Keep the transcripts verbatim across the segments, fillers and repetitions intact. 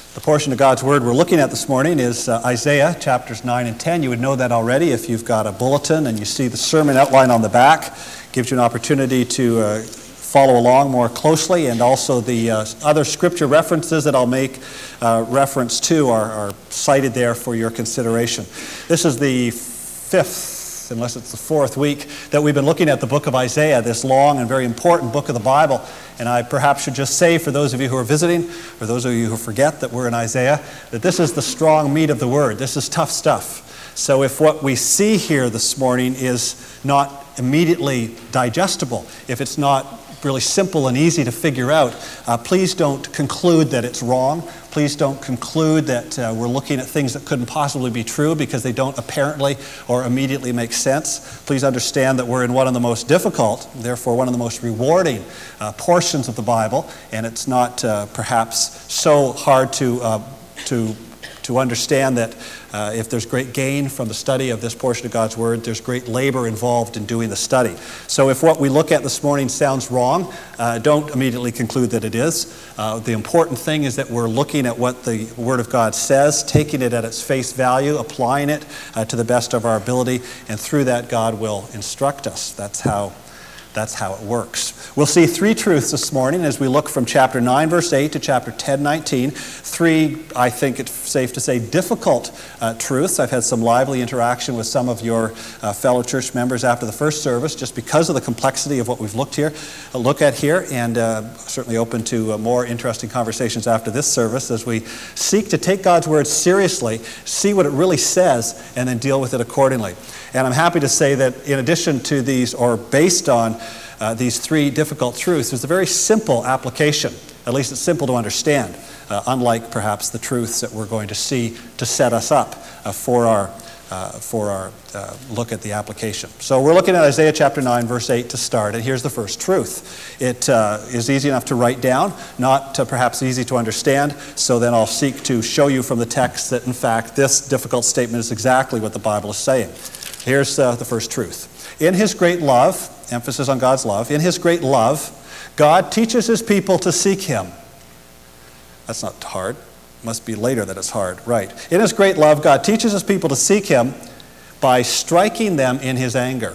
The portion of God's Word we're looking at this morning is uh, Isaiah chapters nine and ten. You would know that already if you've got a bulletin and you see the sermon outline on the back. Gives you an opportunity to uh, follow along more closely, and also the uh, other scripture references that I'll make uh, reference to are, are cited there for your consideration. This is the fifth, unless it's the fourth week, that we've been looking at the book of Isaiah, this long and very important book of the Bible. And I perhaps should just say, for those of you who are visiting, or those of you who forget that we're in Isaiah, that this is the strong meat of the Word. This is tough stuff. So if what we see here this morning is not immediately digestible, if it's not really simple and easy to figure out, uh, please don't conclude that it's wrong. Please don't conclude that uh, we're looking at things that couldn't possibly be true because they don't apparently or immediately make sense. Please understand that we're in one of the most difficult, therefore one of the most rewarding uh, portions of the Bible, and it's not uh, perhaps so hard to uh, to to understand that uh, if there's great gain from the study of this portion of God's Word, there's great labor involved in doing the study. So if what we look at this morning sounds wrong, uh, don't immediately conclude that it is. Uh, the important thing is that we're looking at what the Word of God says, taking it at its face value, applying it uh, to the best of our ability, and through that God will instruct us. That's how That's how it works. We'll see three truths this morning as we look from chapter nine, verse eight to chapter ten, nineteen. Three, I think it's safe to say, difficult uh, truths. I've had some lively interaction with some of your uh, fellow church members after the first service just because of the complexity of what we've looked here, uh, look at here, and uh, certainly open to uh, more interesting conversations after this service as we seek to take God's Word seriously, see what it really says, and then deal with it accordingly. And I'm happy to say that in addition to these, or based on uh, these three difficult truths, there's a very simple application. At least it's simple to understand, uh, unlike perhaps the truths that we're going to see to set us up uh, for our uh, for our uh, look at the application. So we're looking at Isaiah chapter nine, verse eight to start, and here's the first truth. It uh, is easy enough to write down, not uh, perhaps easy to understand, so then I'll seek to show you from the text that in fact this difficult statement is exactly what the Bible is saying. Here's uh, the first truth. In His great love, emphasis on God's love, in His great love, God teaches His people to seek Him. That's not hard. Must be later that it's hard. Right. In His great love, God teaches His people to seek Him by striking them in His anger.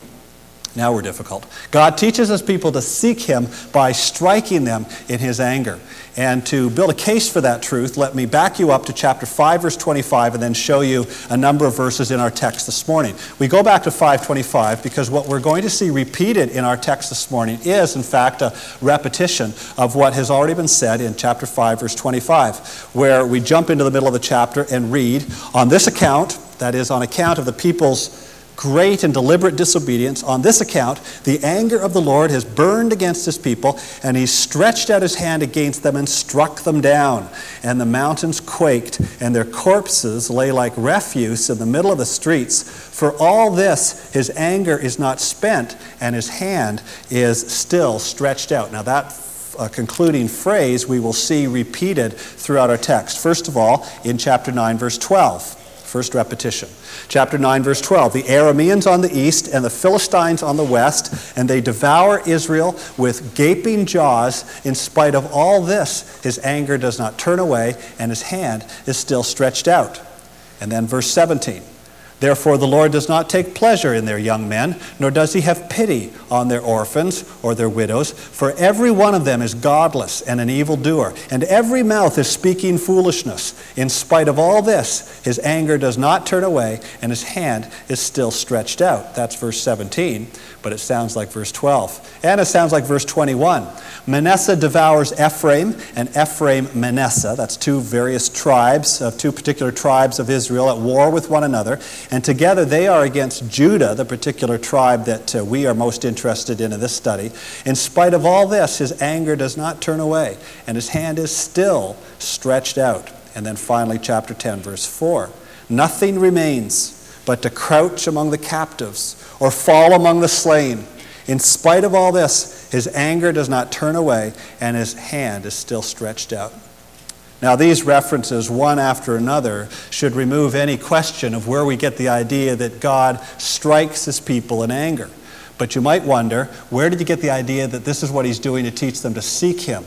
Now we're difficult. God teaches His people to seek Him by striking them in His anger. And to build a case for that truth, let me back you up to chapter five, verse twenty-five, and then show you a number of verses in our text this morning. We go back to five twenty-five because what we're going to see repeated in our text this morning is, in fact, a repetition of what has already been said in chapter five, verse twenty-five, where we jump into the middle of the chapter and read, on this account, that is, on account of the people's great and deliberate disobedience, on this account, the anger of the Lord has burned against His people, and He stretched out His hand against them and struck them down. And the mountains quaked, and their corpses lay like refuse in the middle of the streets. For all this, His anger is not spent, and His hand is still stretched out. Now that uh, concluding phrase we will see repeated throughout our text. First of all, in chapter nine, verse twelve. First repetition. Chapter nine, verse twelve. The Arameans on the east and the Philistines on the west, and they devour Israel with gaping jaws. In spite of all this, His anger does not turn away, and His hand is still stretched out. And then verse seventeen. Therefore the Lord does not take pleasure in their young men, nor does He have pity on their orphans or their widows. For every one of them is godless and an evildoer, and every mouth is speaking foolishness. In spite of all this, His anger does not turn away, and His hand is still stretched out. That's verse seventeen, but it sounds like verse twelve. And it sounds like verse twenty-one. Manasseh devours Ephraim, and Ephraim Manasseh. That's two various tribes, of two particular tribes of Israel at war with one another. And together they are against Judah, the particular tribe that uh, we are most interested in in this study. In spite of all this, His anger does not turn away, and His hand is still stretched out. And then finally, chapter ten, verse four. Nothing remains but to crouch among the captives or fall among the slain. In spite of all this, His anger does not turn away, and His hand is still stretched out. Now, these references, one after another, should remove any question of where we get the idea that God strikes His people in anger. But you might wonder, where did you get the idea that this is what He's doing to teach them to seek Him?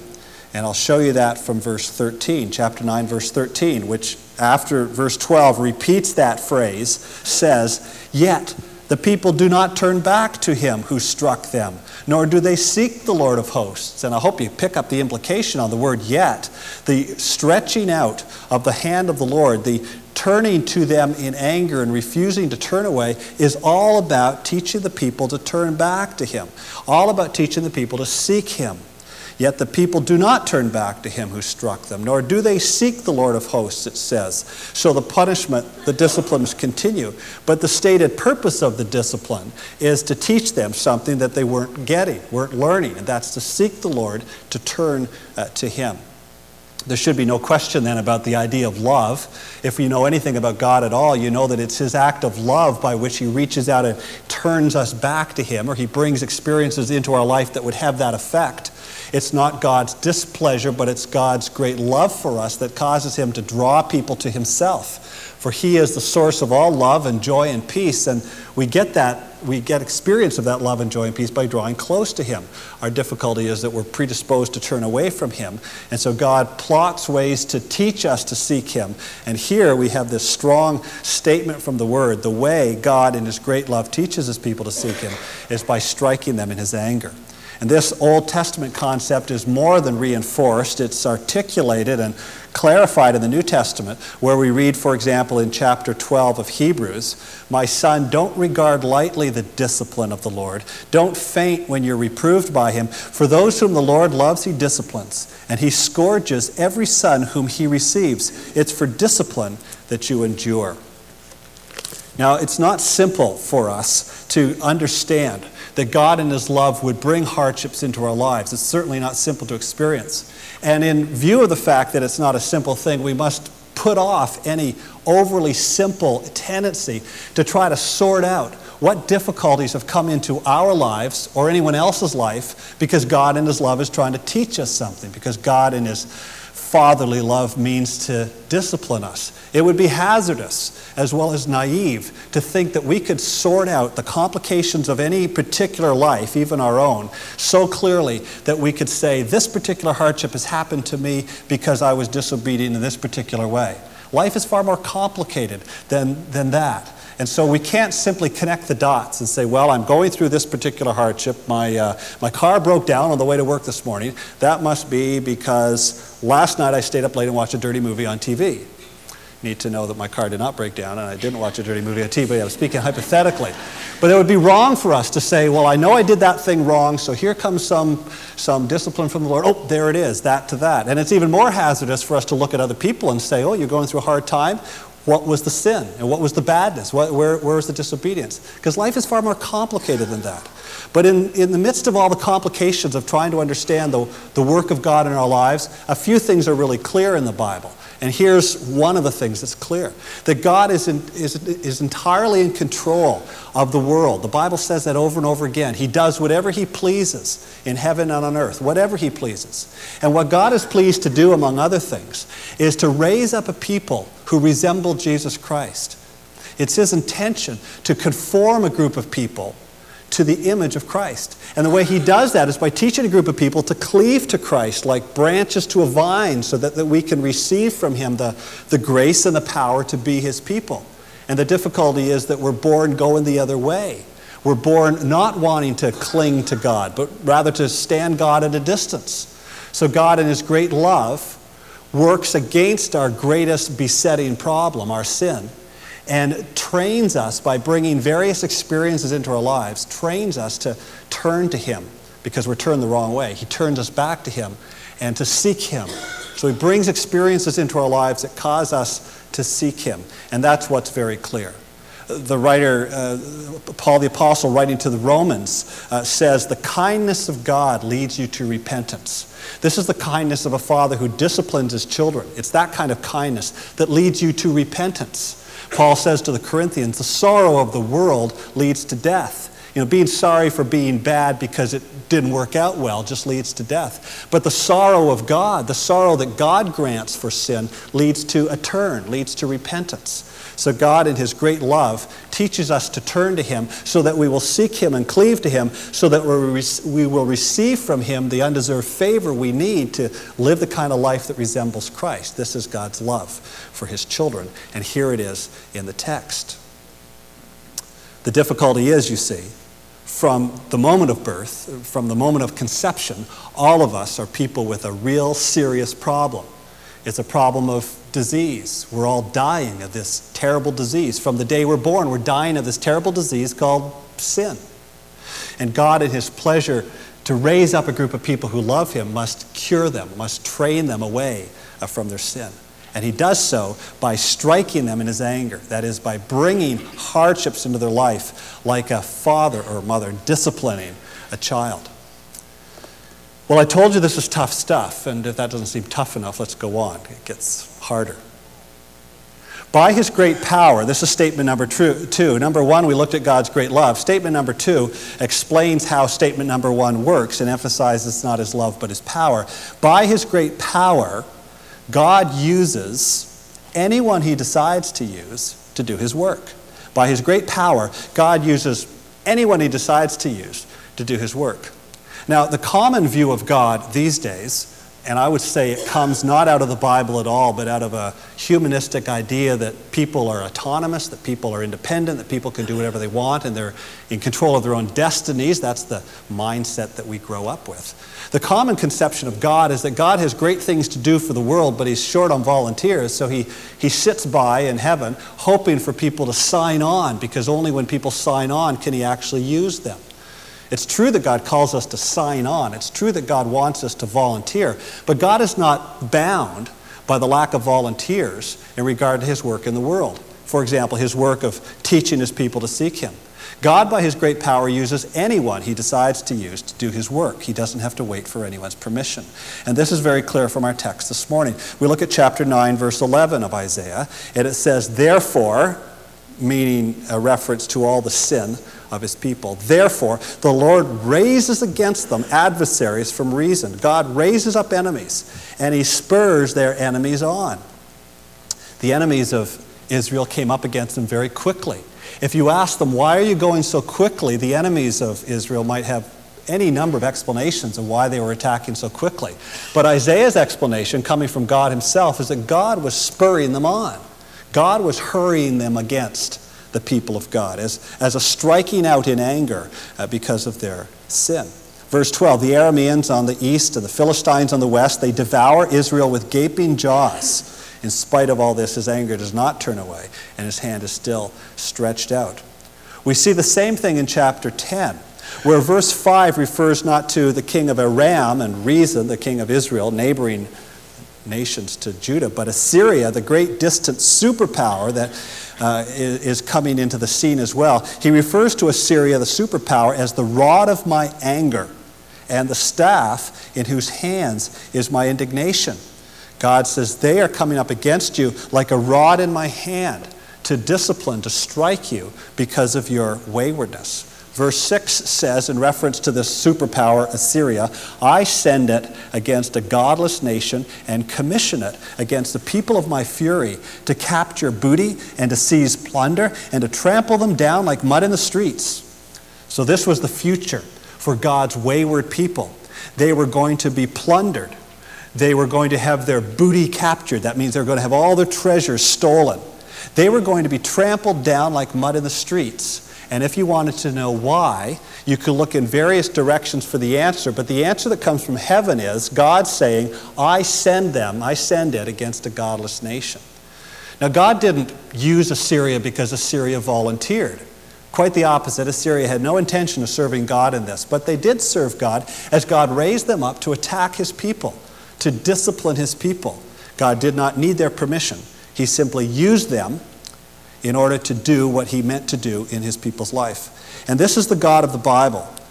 And I'll show you that from verse thirteen, chapter nine, verse thirteen, which after verse twelve repeats that phrase, says, "Yet the people do not turn back to him who struck them, nor do they seek the Lord of hosts." And I hope you pick up the implication on the word "yet." The stretching out of the hand of the Lord, the turning to them in anger and refusing to turn away, is all about teaching the people to turn back to him, all about teaching the people to seek him. Yet the people do not turn back to him who struck them, nor do they seek the Lord of hosts, it says. So the punishment, the disciplines continue. But the stated purpose of the discipline is to teach them something that they weren't getting, weren't learning, and that's to seek the Lord, to turn uh, to him. There should be no question then about the idea of love. If you know anything about God at all, you know that it's his act of love by which he reaches out and turns us back to him, or he brings experiences into our life that would have that effect. It's not God's displeasure, but it's God's great love for us that causes him to draw people to himself. For he is the source of all love and joy and peace, and we get that, we get experience of that love and joy and peace by drawing close to him. Our difficulty is that we're predisposed to turn away from him, and so God plots ways to teach us to seek him. And here we have this strong statement from the word. The way God in his great love teaches his people to seek him is by striking them in his anger. And this Old Testament concept is more than reinforced. It's articulated and clarified in the New Testament, where we read, for example, in chapter twelve of Hebrews, "My son, don't regard lightly the discipline of the Lord. Don't faint when you're reproved by him. For those whom the Lord loves, he disciplines, and he scourges every son whom he receives. It's for discipline that you endure." Now, it's not simple for us to understand that God in his love would bring hardships into our lives. It's certainly not simple to experience. And in view of the fact that it's not a simple thing, we must put off any overly simple tendency to try to sort out what difficulties have come into our lives or anyone else's life because God in his love is trying to teach us something, because God in his fatherly love means to discipline us. It would be hazardous as well as naive to think that we could sort out the complications of any particular life, even our own, so clearly that we could say, this particular hardship has happened to me because I was disobedient in this particular way. Life is far more complicated than, than that. And so we can't simply connect the dots and say, well, I'm going through this particular hardship. My, uh, my car broke down on the way to work this morning. That must be because last night I stayed up late and watched a dirty movie on T V. Need to know that my car did not break down and I didn't watch a dirty movie on T V. I'm speaking hypothetically. But it would be wrong for us to say, well, I know I did that thing wrong, so here comes some, some discipline from the Lord. Oh, there it is, that to that. And it's even more hazardous for us to look at other people and say, oh, you're going through a hard time. What was the sin? And what was the badness? What, where, where was the disobedience? Because life is far more complicated than that. But in, in the midst of all the complications of trying to understand the, the work of God in our lives, a few things are really clear in the Bible. And here's one of the things that's clear. That God is, in, is, is entirely in control of the world. The Bible says that over and over again. He does whatever he pleases in heaven and on earth, whatever he pleases. And what God is pleased to do, among other things, is to raise up a people who resemble Jesus Christ. It's his intention to conform a group of people to the image of Christ. And the way he does that is by teaching a group of people to cleave to Christ like branches to a vine, so that, that we can receive from him the, the grace and the power to be his people. And the difficulty is that we're born going the other way. We're born not wanting to cling to God, but rather to stand God at a distance. So God in his great love works against our greatest besetting problem, our sin, and trains us by bringing various experiences into our lives, trains us to turn to him because we're turned the wrong way. He turns us back to him and to seek him. So he brings experiences into our lives that cause us to seek him, and that's what's very clear. The writer, uh, Paul the Apostle, writing to the Romans, uh, says, the kindness of God leads you to repentance. This is the kindness of a father who disciplines his children. It's that kind of kindness that leads you to repentance. Paul says to the Corinthians, the sorrow of the world leads to death. You know, being sorry for being bad because it didn't work out well just leads to death. But the sorrow of God, the sorrow that God grants for sin, leads to a turn, leads to repentance. So God, in his great love, teaches us to turn to him so that we will seek him and cleave to him, so that we will receive from him the undeserved favor we need to live the kind of life that resembles Christ. This is God's love for his children, and here it is in the text. The difficulty is, you see, from the moment of birth, from the moment of conception, all of us are people with a real serious problem. It's a problem of disease. We're all dying of this terrible disease. From the day we're born, we're dying of this terrible disease called sin. And God, in his pleasure to raise up a group of people who love him, must cure them, must train them away from their sin. And he does so by striking them in his anger. That is, by bringing hardships into their life, like a father or mother disciplining a child. Well, I told you this is tough stuff, and if that doesn't seem tough enough, let's go on. It gets harder. By his great power, this is statement number two. Number one, we looked at God's great love. Statement number two explains how statement number one works and emphasizes it's not his love but his power. By his great power, God uses anyone he decides to use to do his work. By his great power, God uses anyone he decides to use to do his work. Now, the common view of God these days, and I would say it comes not out of the Bible at all, but out of a humanistic idea that people are autonomous, that people are independent, that people can do whatever they want, and they're in control of their own destinies. That's the mindset that we grow up with. The common conception of God is that God has great things to do for the world, but he's short on volunteers, so he, he sits by in heaven hoping for people to sign on, because only when people sign on can he actually use them. It's true that God calls us to sign on. It's true that God wants us to volunteer. But God is not bound by the lack of volunteers in regard to his work in the world. For example, his work of teaching his people to seek him. God, by his great power, uses anyone he decides to use to do his work. He doesn't have to wait for anyone's permission. And this is very clear from our text this morning. We look at chapter nine, verse eleven of Isaiah, and it says, therefore, meaning a reference to all the sin of his people. Therefore, the Lord raises against them adversaries from reason. God raises up enemies, and he spurs their enemies on. The enemies of Israel came up against them very quickly. If you ask them, why are you going so quickly? The enemies of Israel might have any number of explanations of why they were attacking so quickly. But Isaiah's explanation, coming from God himself, is that God was spurring them on. God was hurrying them against the people of God as, as a striking out in anger uh, because of their sin. Verse twelve, the Arameans on the east and the Philistines on the west, they devour Israel with gaping jaws. In spite of all this, his anger does not turn away, and his hand is still stretched out. We see the same thing in chapter ten, where verse five refers not to the king of Aram and Rezin, the king of Israel, neighboring nations to Judah, but Assyria, the great distant superpower that uh, is coming into the scene as well. He refers to Assyria, the superpower, as the rod of my anger and the staff in whose hands is my indignation. God says, they are coming up against you like a rod in my hand to discipline, to strike you because of your waywardness. Verse six says, in reference to this superpower, Assyria, I send it against a godless nation and commission it against the people of my fury to capture booty and to seize plunder and to trample them down like mud in the streets. So this was the future for God's wayward people. They were going to be plundered. They were going to have their booty captured. That means they were going to have all their treasures stolen. They were going to be trampled down like mud in the streets. And if you wanted to know why, you could look in various directions for the answer. But the answer that comes from heaven is God saying, I send them, I send it against a godless nation. Now, God didn't use Assyria because Assyria volunteered. Quite the opposite. Assyria had no intention of serving God in this. But they did serve God as God raised them up to attack his people, to discipline his people. God did not need their permission. He simply used them in order to do what he meant to do in his people's life. And this is the God of the Bible.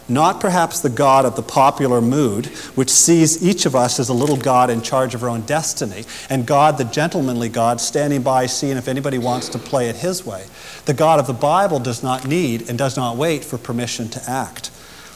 not perhaps the God of the popular mood, which sees each of us as a little God in charge of our own destiny, and God, the gentlemanly God, standing by seeing if anybody wants to play it his way. The God of the Bible does not need and does not wait for permission to act.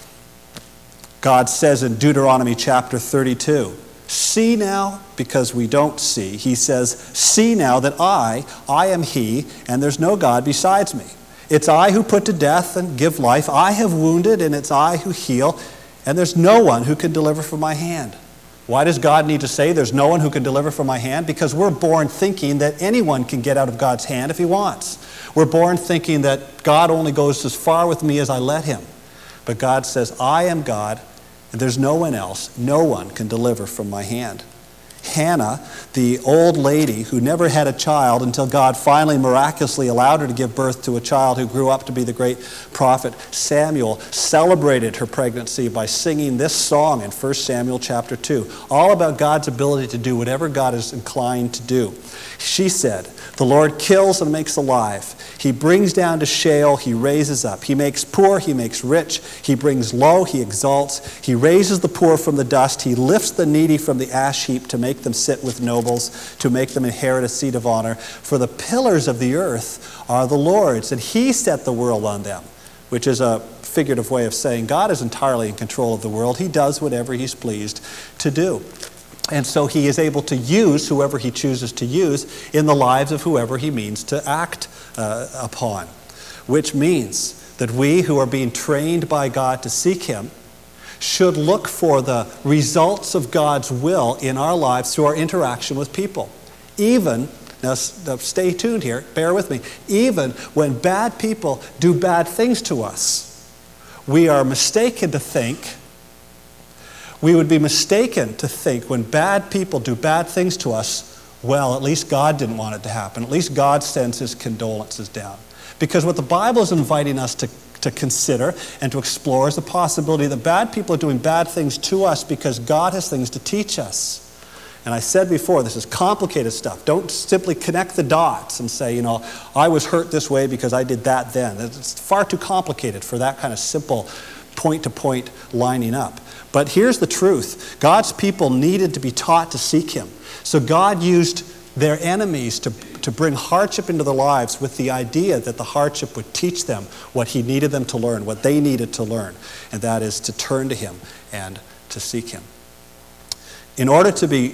God says in Deuteronomy chapter thirty-two, see now, because we don't see, he says, see now that I, I am he, and there's no God besides me. It's I who put to death and give life. I have wounded, and it's I who heal, and there's no one who can deliver from my hand. Why does God need to say there's no one who can deliver from my hand? Because we're born thinking that anyone can get out of God's hand if he wants. We're born thinking that God only goes as far with me as I let him. But God says, I am God, and there's no one else. No one can deliver from my hand. Hannah, the old lady who never had a child until God finally miraculously allowed her to give birth to a child who grew up to be the great prophet Samuel, celebrated her pregnancy by singing this song in First Samuel chapter two, all about God's ability to do whatever God is inclined to do. She said, the Lord kills and makes alive. He brings down to Sheol, he raises up. He makes poor, he makes rich. He brings low, he exalts. He raises the poor from the dust. He lifts the needy from the ash heap to make them sit with nobles, to make them inherit a seat of honor. For the pillars of the earth are the Lord's, and he set the world on them, which is a figurative way of saying God is entirely in control of the world. He does whatever he's pleased to do. And so he is able to use whoever he chooses to use in the lives of whoever he means to act uh, upon, which means that we who are being trained by God to seek him should look for the results of God's will in our lives through our interaction with people. Even, now stay tuned here, bear with me, even when bad people do bad things to us, we are mistaken to think We would be mistaken to think when bad people do bad things to us, well, at least God didn't want it to happen. At least God sends his condolences down. Because what the Bible is inviting us to, to consider and to explore is the possibility that bad people are doing bad things to us because God has things to teach us. And I said before, this is complicated stuff. Don't simply connect the dots and say, you know, I was hurt this way because I did that then. It's far too complicated for that kind of simple point-to-point lining up. But here's the truth. God's people needed to be taught to seek him. So God used their enemies to, to bring hardship into their lives with the idea that the hardship would teach them what he needed them to learn, what they needed to learn, and that is to turn to him and to seek him. In order to be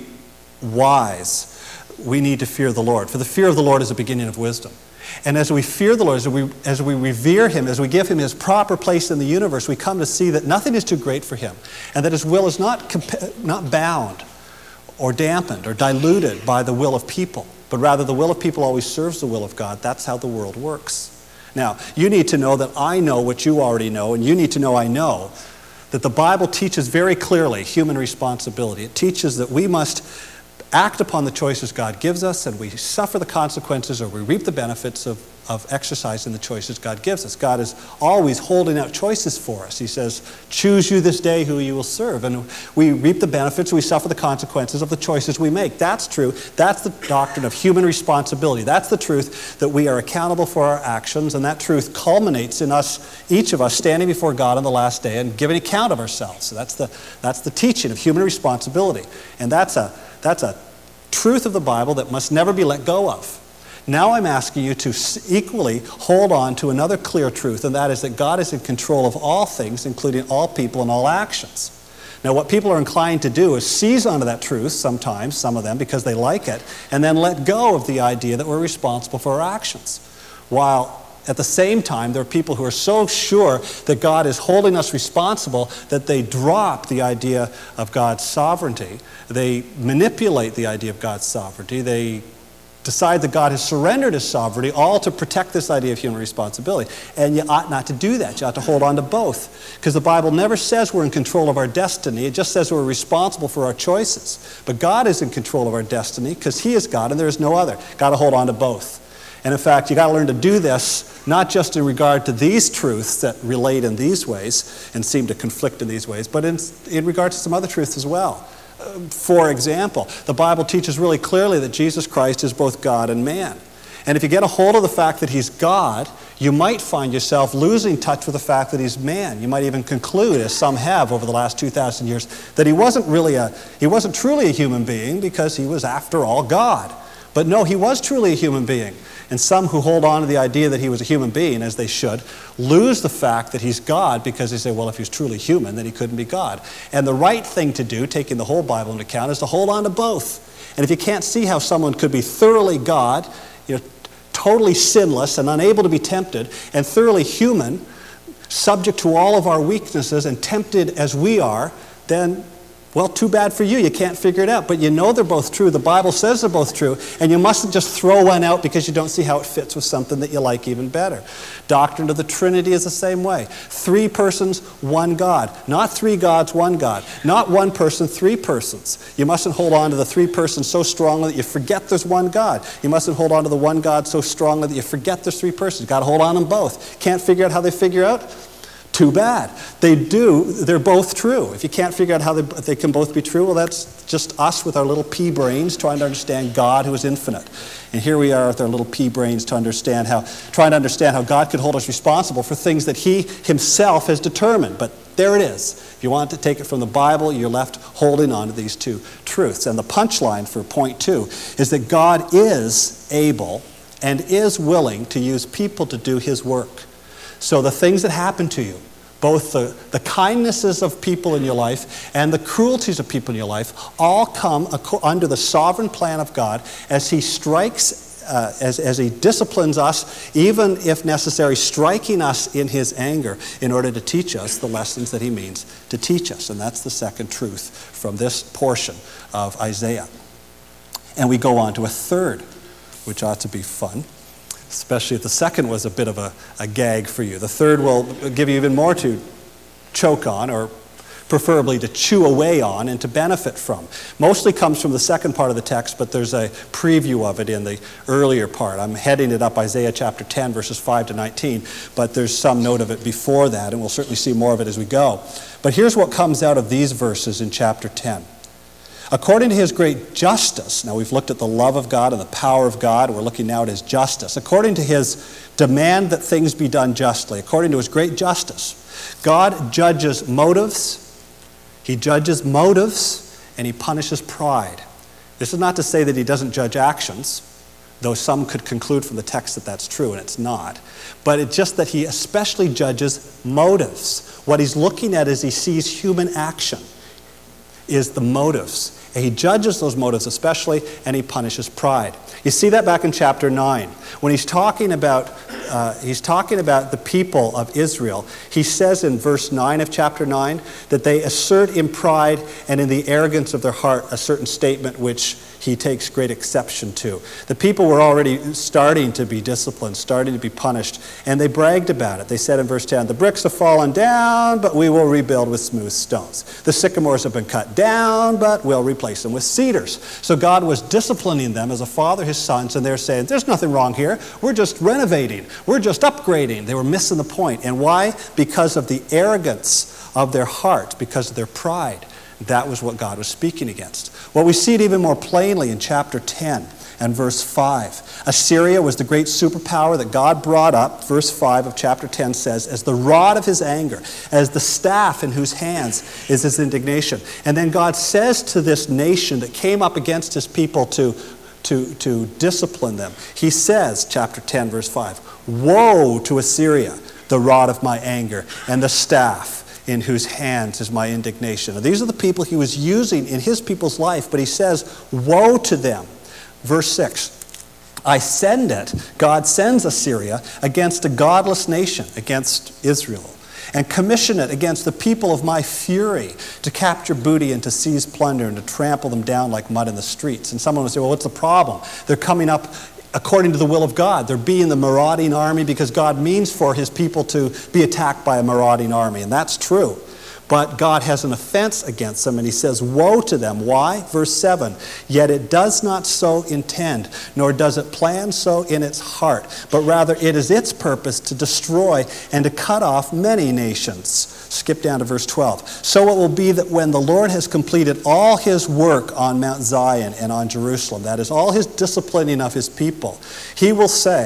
wise, we need to fear the Lord. For the fear of the Lord is the beginning of wisdom. And as we fear the Lord, as we, as we revere him, as we give him his proper place in the universe, we come to see that nothing is too great for him, and that his will is not, compa- not bound or dampened or diluted by the will of people, but rather the will of people always serves the will of God. That's how the world works. Now, you need to know that I know what you already know, and you need to know I know that the Bible teaches very clearly human responsibility. It teaches that we must act upon the choices God gives us, and we suffer the consequences or we reap the benefits of, of exercising the choices God gives us. God is always holding out choices for us. He says, choose you this day who you will serve. And we reap the benefits, we suffer the consequences of the choices we make. That's true. That's the doctrine of human responsibility. That's the truth, that we are accountable for our actions, and that truth culminates in us, each of us, standing before God on the last day and giving account of ourselves. So that's the, that's the teaching of human responsibility. And that's a That's a truth of the Bible that must never be let go of. Now I'm asking you to equally hold on to another clear truth, and that is that God is in control of all things, including all people and all actions. Now what people are inclined to do is seize onto that truth sometimes, some of them, because they like it, and then let go of the idea that we're responsible for our actions. While at the same time, there are people who are so sure that God is holding us responsible that they drop the idea of God's sovereignty. They manipulate the idea of God's sovereignty. They decide that God has surrendered his sovereignty, all to protect this idea of human responsibility. And you ought not to do that. You ought to hold on to both. Because the Bible never says we're in control of our destiny. It just says we're responsible for our choices. But God is in control of our destiny because he is God and there is no other. Got to hold on to both. And in fact, you got to learn to do this, not just in regard to these truths that relate in these ways and seem to conflict in these ways, but in, in regard to some other truths as well. Uh, for example, the Bible teaches really clearly that Jesus Christ is both God and man. And if you get a hold of the fact that he's God, you might find yourself losing touch with the fact that he's man. You might even conclude, as some have over the last two thousand years, that he wasn't really a, he wasn't truly a human being because he was, after all, God. But no, he was truly a human being. And some who hold on to the idea that he was a human being, as they should, lose the fact that he's God because they say, well, if he was truly human, then he couldn't be God. And the right thing to do, taking the whole Bible into account, is to hold on to both. And if you can't see how someone could be thoroughly God, you know, totally sinless and unable to be tempted, and thoroughly human, subject to all of our weaknesses and tempted as we are, then, well, too bad for you. You can't figure it out. But you know they're both true. The Bible says they're both true. And you mustn't just throw one out because you don't see how it fits with something that you like even better. Doctrine of the Trinity is the same way. Three persons, one God. Not three gods, one God. Not one person, three persons. You mustn't hold on to the three persons so strongly that you forget there's one God. You mustn't hold on to the one God so strongly that you forget there's three persons. You've got to hold on to them both. Can't figure out how they figure out? Too bad. They do, they're both true. If you can't figure out how they, they can both be true, well, that's just us with our little pea brains trying to understand God who is infinite. And here we are with our little pea brains to understand how, trying to understand how God could hold us responsible for things that he himself has determined. But there it is. If you want to take it from the Bible, you're left holding on to these two truths. And the punchline for point two is that God is able and is willing to use people to do his work. So the things that happen to you, both the, the kindnesses of people in your life and the cruelties of people in your life, all come ac- under the sovereign plan of God as he strikes, uh, as, as he disciplines us, even if necessary, striking us in his anger in order to teach us the lessons that he means to teach us. And that's the second truth from this portion of Isaiah. And we go on to a third, which ought to be fun. Especially if the second was a bit of a, a gag for you. The third will give you even more to choke on, or preferably to chew away on and to benefit from. Mostly comes from the second part of the text, but there's a preview of it in the earlier part. I'm heading it up Isaiah chapter ten, verses five to nineteen, but there's some note of it before that, and we'll certainly see more of it as we go. But here's what comes out of these verses in chapter ten. According to his great justice, now we've looked at the love of God and the power of God, we're looking now at his justice. According to his demand that things be done justly, according to his great justice, God judges motives, he judges motives, and he punishes pride. This is not to say that he doesn't judge actions, though some could conclude from the text that that's true, and it's not. But it's just that he especially judges motives. What he's looking at as he sees human action is the motives. And he judges those motives especially, and he punishes pride. You see that back in chapter nine. When he's talking about uh, he's talking about the people of Israel, he says in verse nine of chapter nine that they assert in pride and in the arrogance of their heart a certain statement which he takes great exception to. The people were already starting to be disciplined, starting to be punished, and they bragged about it. They said in verse ten, the bricks have fallen down, but we will rebuild with smooth stones. The sycamores have been cut down, but we'll replace them with cedars. So God was disciplining them as a father his sons, and they're saying, there's nothing wrong here. We're just renovating. We're just upgrading. They were missing the point. And why? Because of the arrogance of their heart, because of their pride. That was what God was speaking against. Well, we see it even more plainly in chapter ten and verse five. Assyria was the great superpower that God brought up, verse five of chapter ten says, as the rod of his anger, as the staff in whose hands is his indignation. And then God says to this nation that came up against his people to, to, to discipline them, he says, chapter ten, verse five, woe to Assyria, the rod of my anger, and the staff in whose hands is my indignation. Now, these are the people he was using in his people's life, but he says, woe to them. Verse six, I send it, God sends Assyria against a godless nation, against Israel, and commission it against the people of my fury to capture booty and to seize plunder and to trample them down like mud in the streets. And someone would say, well, what's the problem? They're coming up according to the will of God. They're being the marauding army because God means for his people to be attacked by a marauding army, and that's true. But God has an offense against them, and he says, woe to them. Why? Verse seven, yet it does not so intend, nor does it plan so in its heart, but rather it is its purpose to destroy and to cut off many nations. Skip down to verse twelve. So it will be that when the Lord has completed all his work on Mount Zion and on Jerusalem, that is, all his disciplining of his people, he will say,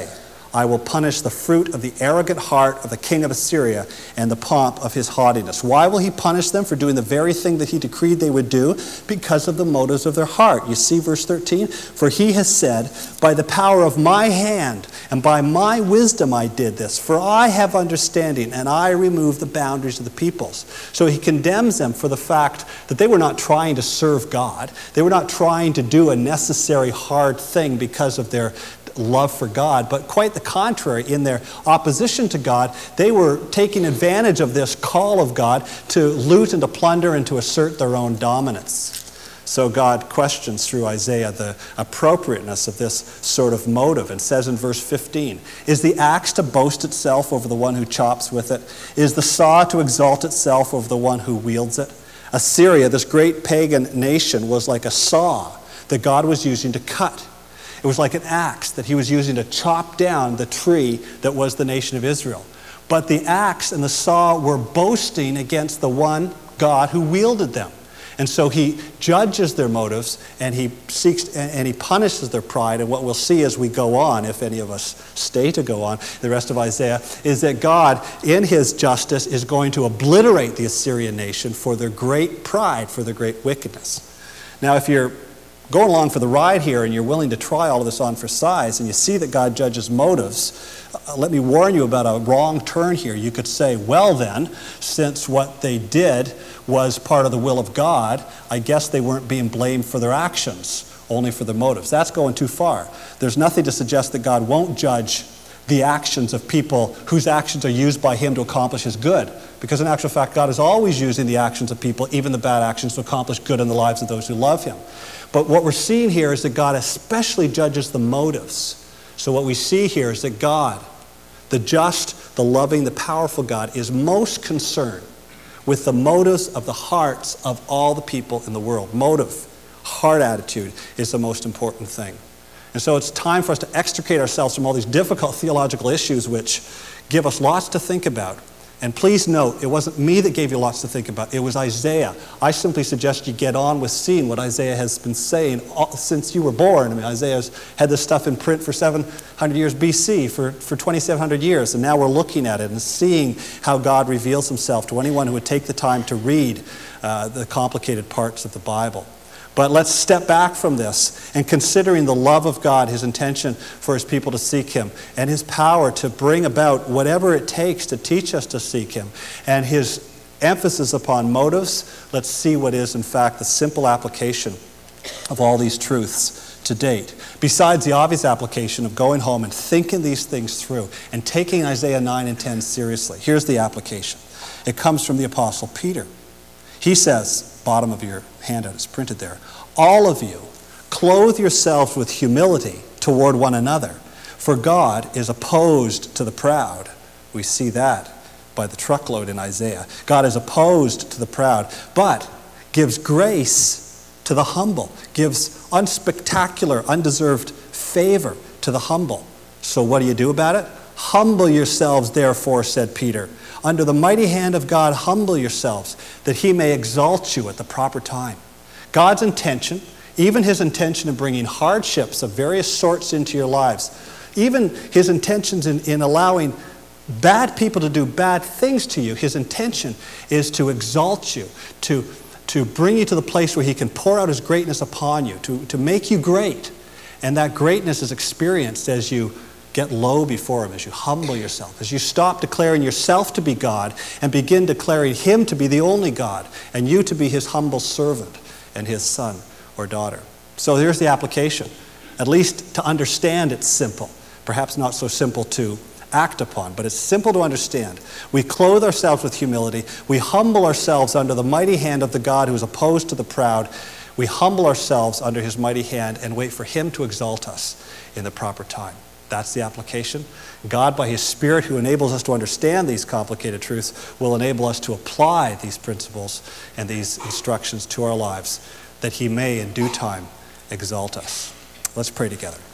I will punish the fruit of the arrogant heart of the king of Assyria and the pomp of his haughtiness. Why will he punish them? For doing the very thing that he decreed they would do, because of the motives of their heart. You see verse thirteen? For he has said, by the power of my hand and by my wisdom I did this. For I have understanding, and I remove the boundaries of the peoples. So he condemns them for the fact that they were not trying to serve God. They were not trying to do a necessary hard thing because of their love for God, but quite the contrary. In their opposition to God, they were taking advantage of this call of God to loot and to plunder and to assert their own dominance. So God questions through Isaiah the appropriateness of this sort of motive and says in verse fifteen, is the axe to boast itself over the one who chops with it? Is the saw to exalt itself over the one who wields it? Assyria, this great pagan nation, was like a saw that God was using to cut. It was like an axe that he was using to chop down the tree that was the nation of Israel. But the axe and the saw were boasting against the one God who wielded them. And so he judges their motives, and he seeks and he punishes their pride. And what we'll see as we go on, if any of us stay to go on, the rest of Isaiah, is that God, in his justice, is going to obliterate the Assyrian nation for their great pride, for their great wickedness. Now, if you're going along for the ride here and you're willing to try all of this on for size, and you see that God judges motives, uh, let me warn you about a wrong turn here. You could say, well then, since what they did was part of the will of God, I guess they weren't being blamed for their actions, only for their motives. That's going too far. There's nothing to suggest that God won't judge the actions of people whose actions are used by him to accomplish his good. Because in actual fact, God is always using the actions of people, even the bad actions, to accomplish good in the lives of those who love him. But what we're seeing here is that God especially judges the motives. So what we see here is that God, the just, the loving, the powerful God, is most concerned with the motives of the hearts of all the people in the world. Motive, heart attitude is the most important thing. And so it's time for us to extricate ourselves from all these difficult theological issues which give us lots to think about. And please note, it wasn't me that gave you lots to think about. It was Isaiah. I simply suggest you get on with seeing what Isaiah has been saying all, since you were born. I mean, Isaiah's had this stuff in print for seven hundred years B C, for, for twenty-seven hundred years. And now we're looking at it and seeing how God reveals himself to anyone who would take the time to read uh, the complicated parts of the Bible. But let's step back from this and considering the love of God, his intention for his people to seek him, and his power to bring about whatever it takes to teach us to seek him, and his emphasis upon motives. Let's see what is, in fact, the simple application of all these truths to date. Besides the obvious application of going home and thinking these things through and taking Isaiah nine and ten seriously, here's the application. It comes from the Apostle Peter. He says, bottom of your handout is printed there, all of you, clothe yourselves with humility toward one another, for God is opposed to the proud. We see that by the truckload in Isaiah. God is opposed to the proud, but gives grace to the humble, gives unspectacular, undeserved favor to the humble. So what do you do about it? Humble yourselves, therefore, said Peter. Under the mighty hand of God, humble yourselves, that he may exalt you at the proper time. God's intention, even his intention in bringing hardships of various sorts into your lives, even his intentions in, in allowing bad people to do bad things to you, his intention is to exalt you, to, to bring you to the place where he can pour out his greatness upon you, to, to make you great. And that greatness is experienced as you get low before him, as you humble yourself, as you stop declaring yourself to be God and begin declaring him to be the only God and you to be his humble servant and his son or daughter. So here's the application. At least to understand, it's simple. Perhaps not so simple to act upon, but it's simple to understand. We clothe ourselves with humility. We humble ourselves under the mighty hand of the God who is opposed to the proud. We humble ourselves under his mighty hand and wait for him to exalt us in the proper time. That's the application. God, by his Spirit, who enables us to understand these complicated truths, will enable us to apply these principles and these instructions to our lives, that he may, in due time, exalt us. Let's pray together.